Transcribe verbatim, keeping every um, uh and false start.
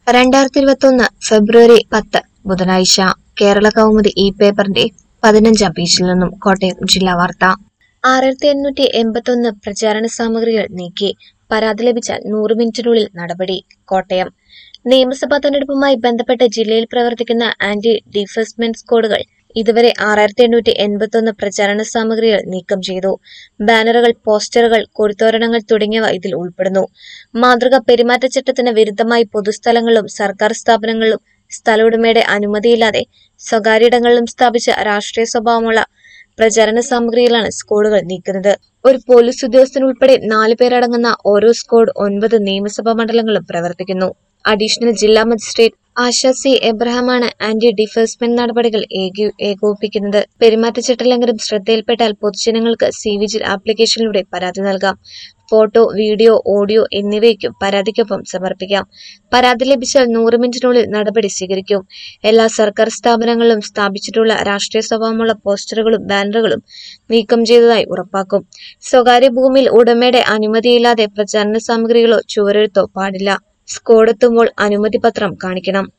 രണ്ടായിരത്തി ഇരുപത്തി ഒന്ന് ഫെബ്രുവരി പത്ത് ബുധനാഴ്ച കേരള കൗമുദി ഈ പേപ്പറിന്റെ പതിനഞ്ചാം പേജിൽ നിന്നും കോട്ടയം ജില്ലാ വാർത്ത. ആയിരത്തി എണ്ണൂറ്റി എൺപത്തി ഒന്ന് പ്രചാരണ സാമഗ്രികൾ നീക്കി, പരാതി ലഭിച്ചാൽ നൂറ് മിനിറ്റിനുള്ളിൽ നടപടി. കോട്ടയം നിയമസഭാ തെരഞ്ഞെടുപ്പുമായി ബന്ധപ്പെട്ട് ജില്ലയിൽ പ്രവർത്തിക്കുന്ന ആന്റി ഡിഫേസ്മെന്റ് സ്ക്വാഡുകൾ ഇതുവരെ ആറായിരത്തി എണ്ണൂറ്റി എൺപത്തി ഒന്ന് പ്രചാരണ സാമഗ്രികൾ നീക്കം ചെയ്തു. ബാനറുകൾ, പോസ്റ്ററുകൾ, കൊടിത്തോരണങ്ങൾ തുടങ്ങിയവ ഇതിൽ ഉൾപ്പെടുന്നു. മാതൃക പെരുമാറ്റച്ചട്ടത്തിന് വിരുദ്ധമായി പൊതുസ്ഥലങ്ങളിലും സർക്കാർ സ്ഥാപനങ്ങളിലും സ്ഥല ഉടമയുടെ അനുമതിയില്ലാതെ സ്വകാര്യയിടങ്ങളിലും സ്ഥാപിച്ച രാഷ്ട്രീയ സ്വഭാവമുള്ള പ്രചാരണ സാമഗ്രികളാണ് സ്ക്വാഡുകൾ നീക്കുന്നത്. ഒരു പോലീസ് ഉദ്യോഗസ്ഥൻ ഉൾപ്പെടെ നാല് പേരടങ്ങുന്ന ഓരോ സ്ക്വാഡ് ഒൻപത് നിയമസഭാ മണ്ഡലങ്ങളിലും പ്രവർത്തിക്കുന്നു. അഡീഷണൽ ജില്ലാ മജിസ്ട്രേറ്റ് ആശ സി എബ്രഹാമാണ് ആന്റി ഡിഫേസ്മെന്റ് നടപടികൾ ഏകോപിപ്പിക്കുന്നത്. പെരുമാറ്റച്ചട്ട ലംഘനം ശ്രദ്ധയിൽപ്പെട്ടാൽ പൊതുജനങ്ങൾക്ക് സി വിജിൽ ആപ്ലിക്കേഷനിലൂടെ പരാതി നൽകാം. ഫോട്ടോ, വീഡിയോ, ഓഡിയോ എന്നിവയ്ക്കും പരാതിക്കൊപ്പം സമർപ്പിക്കാം. പരാതി ലഭിച്ചാൽ നൂറ് മിനിറ്റിനുള്ളിൽ നടപടി സ്വീകരിക്കും. എല്ലാ സർക്കാർ സ്ഥാപനങ്ങളിലും സ്ഥാപിച്ചിട്ടുള്ള രാഷ്ട്രീയ സ്വഭാവമുള്ള പോസ്റ്ററുകളും ബാനറുകളും നീക്കം ചെയ്തതായി ഉറപ്പാക്കും. സ്വകാര്യ ഭൂമിയിൽ ഉടമയുടെ അനുമതിയില്ലാതെ പ്രചാരണ സാമഗ്രികളോ ചുവരെഴുത്തോ പാടില്ല. സ്ക്വാഡ് എത്തുമ്പോൾ അനുമതി പത്രം കാണിക്കണം.